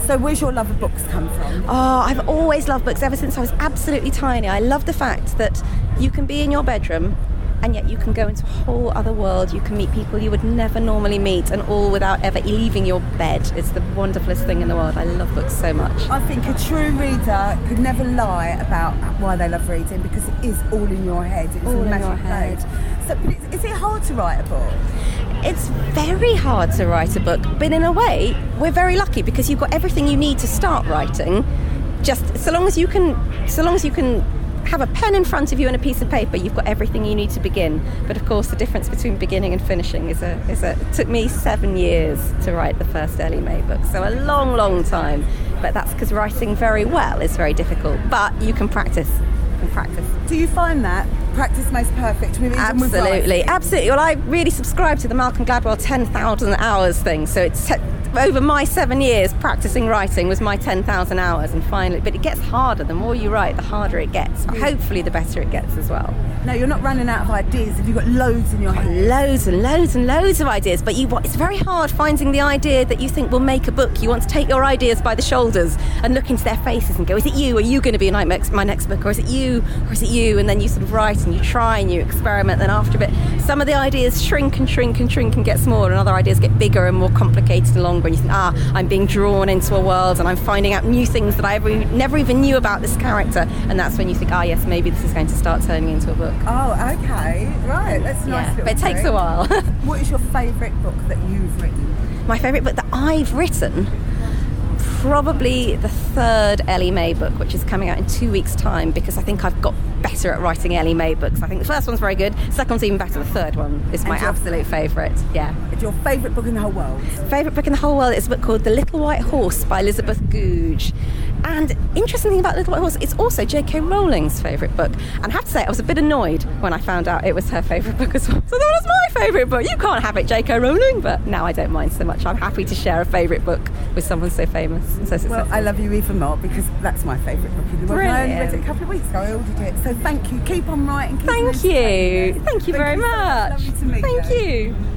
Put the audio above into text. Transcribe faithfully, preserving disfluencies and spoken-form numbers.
So where's your love of books come from? Oh, I've always loved books ever since I was absolutely tiny. I love the fact that you can be in your bedroom and yet you can go into a whole other world. You can meet people you would never normally meet, and all without ever leaving your bed. It's the wonderfulest thing in the world. I love books so much. I think a true reader could never lie about why they love reading, because it is all in your head. It's All a in magic your head. page. So, but it's, is it hard to write a book? It's very hard to write a book, but in a way, we're very lucky because you've got everything you need to start writing. Just so long as you can, so long as you can have a pen in front of you and a piece of paper, you've got everything you need to begin. But of course, the difference between beginning and finishing is a is a. It took me seven years to write the first Ellie Mae book, so a long, long time. But that's because writing very well is very difficult. But you can practice. You can practice. Do you find that practice makes perfect? With even with Absolutely, writing? absolutely. Well, I really subscribe to the Malcolm Gladwell ten thousand hours thing. So it's te- over my seven years practicing writing was my ten thousand hours, and finally, but it gets harder. The more you write, the harder it gets. Hopefully, the better it gets as well. No, you're not running out of ideas. Have you got loads in your head? Loads and loads and loads of ideas, but you it's very hard finding the idea that you think will make a book. You want to take your ideas by the shoulders and look into their faces and go, is it you? Are you going to be in my next, my next book? Or is it you? Or is it you? And then you sort of write and you try and you experiment. Then after a bit, some of the ideas shrink and shrink and shrink and get smaller, and other ideas get bigger and more complicated and longer. And you think, ah, I'm being drawn into a world and I'm finding out new things that I ever, never even knew about this character. And that's when you think, ah, yes, maybe this is going to start turning into a book. Oh, okay. Right, that's a nice. Yeah, little but it takes trick. a while. What is your favourite book that you've written? My favourite book that I've written, probably the third Ellie Mae book, which is coming out in two weeks' time, because I think I've got better at writing Ellie Mae books. I think the first one's very good, the second one's even better, the third one is my And your- absolute favourite. Yeah. It's your favourite book in the whole world? Favourite book in the whole world is a book called The Little White Horse by Elizabeth Goudge. And interesting thing about Little White Horse, it's also J K Rowling's favourite book. And I have to say, I was a bit annoyed when I found out it was her favourite book as well. So that was my favourite book. You can't have it, J K Rowling. But now I don't mind so much. I'm happy to share a favourite book with someone so famous and so successful. Well, I love you even more, because that's my favourite book in the world. I only read it a couple of weeks ago. I ordered it. So thank you. Keep on writing. Keep on Thank you. inspiring us. Thank you Thank very you so much. much. Lovely to meet Thank you. you.